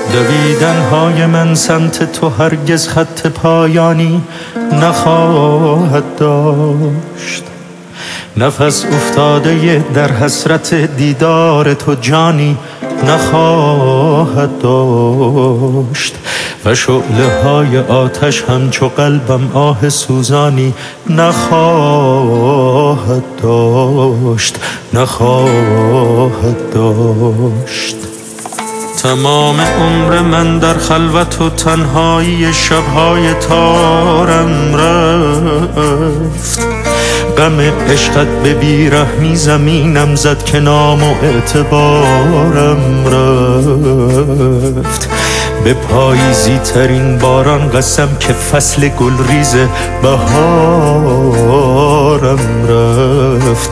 دویدن‌های من سمت تو هرگز خط پایانی نخواهد داشت. نفس افتاده در حسرت دیدار تو جانی نخواهد داشت. و شعله‌های آتش همچو قلبم آه سوزانی نخواهد داشت. تمام عمر من در خلوت و تنهایی شب‌های تارم رفت. غم عشقت به بیرحمی زمینم زد که نام و اعتبارم رفت. به پاییزی ترین باران قسم که فصل گلریز بهارم رفت.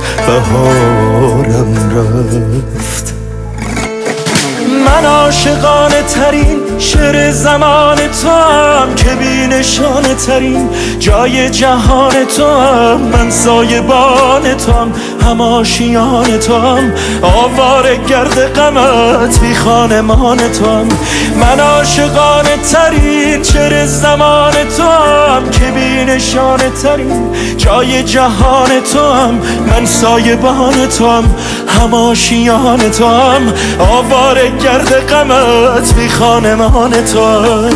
من عاشقانه ترین شعر زمان تو هم که بی نشانه ترین جای جهان تو هم. من سایبان تو هم، هم آشیان تو هم، آواره گرد غمت بی خانمان تو هم. من عاشقانه ترین شعر زمان تو هم که بی نشانه ترین جای جهان تو هم. من سایبان تو هم، هم آشیان تو هم، آواره گرد غمت بی خانمان تو هم.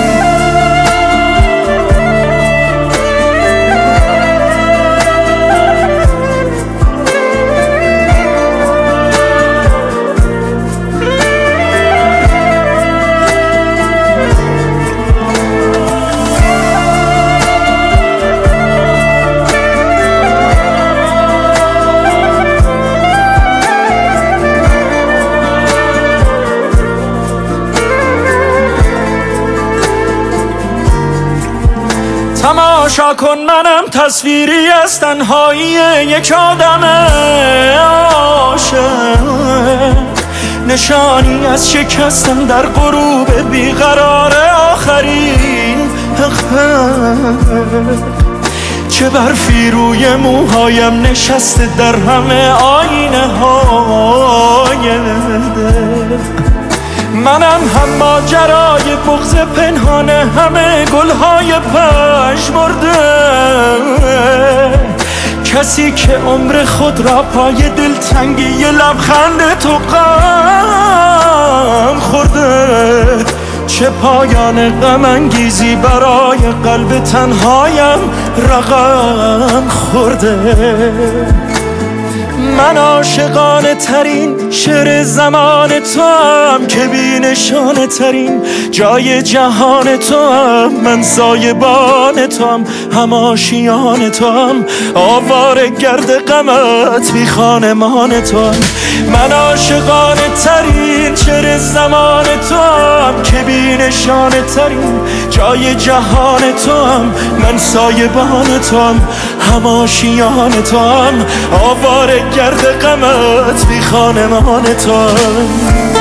تماشا کن منم تصویری از تنهایی یک آدم عاشق، نشانی از شکستن در غروب بیقرار آخرین چه برفی روی موهایم نشسته در همه آینه های دل. منم هم ماجرای بغض پنهانه، همه گلهای پژمرده، کسی که عمر خود را پای دلتنگی لبخند تو غم خورده. چه پایان غم انگیزی برای قلب تنهایم رقم خورده. من عاشقانه ترین شعر زمان تو هم که بی نشانه ترین جای جهان تو هم. من سایبان تو هم، هم آشیان تو هم، آواره گرد غمت بی خانمان تو هم. من عاشقانه ترین شعر زمان تو هم که بی نشانه ترین جای جهان تو هم. من سایبان تو هم، هم آشیان تو هم، آواره گرد غمت بی خانمان تو هم.